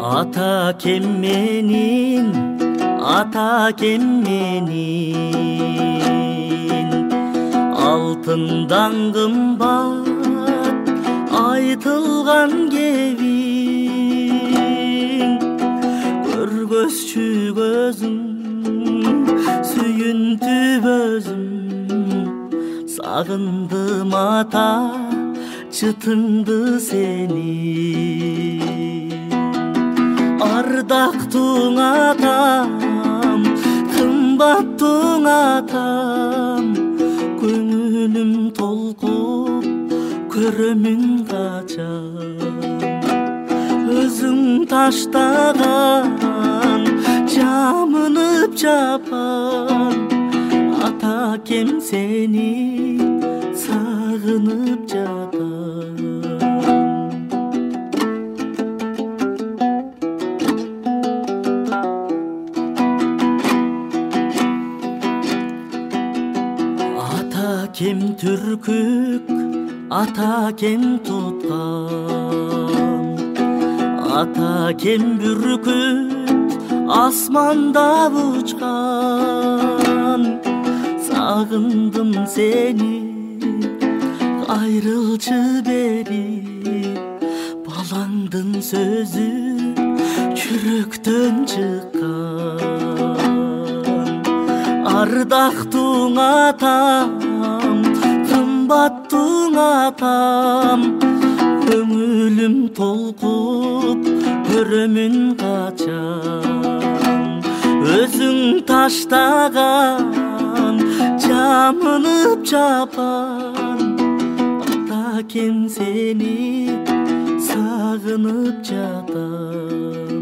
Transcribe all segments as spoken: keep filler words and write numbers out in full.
Ата кем менин, ата кем менин, алтындан кымбат айтылган кебиң. Көргөзчү көзүң, сүйүнтүп өзүм, сагындым ата чытыңды сени. Ардактың атам, кымбаттың атам, көңүлүм толкуп көрөмүн качан. Өзүң таштаган жамынып жапан, ата кем сени сагынып жатам. Кем түркүк, ата кем туткан, ата кем бүркүт асманда учкан. Сагындым сени, кайрылчы бери, балаңдын сөзү жүрөктөн чыккан. Ардактың атам, кымбаттың атам, көңүлүм толкуп көрөмүн качан. Өзүң таштаган жамынып жапан, ата кем сени сагынып жатам.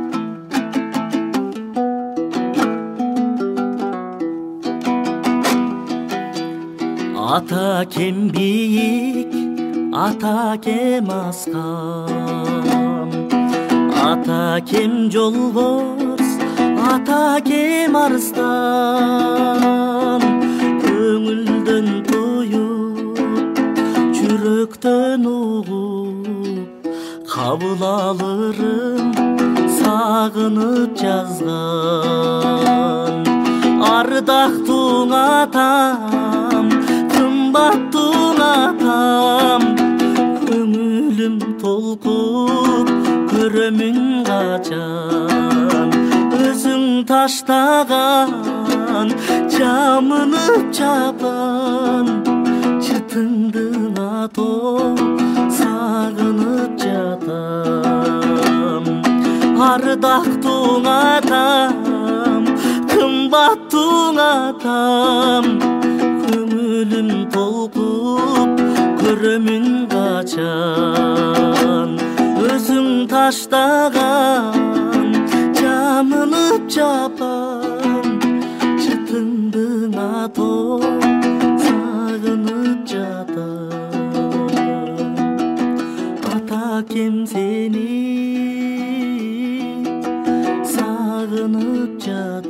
Ата кем бийик, ата кем аскан, ата кем жолборс, ата кем арстан. Көңүлдөн туюп, жүрөктөн угуп, кабыл алырым сагынып жазган. Ардактың атам, кымбаттың атам, көңүлүм толкуп көрөмүн качан. Өзүң таштаган жамынып жапан, чытыңдын атоп сагынып жатам. Ардактың атам, кымбаттың атам, көңүлүм толкуп көрөмүн качан. Өзүң таштаган жамынып жапан, чытыңдың атоп сагынып жатам. Ата кем сени сагынып жатам.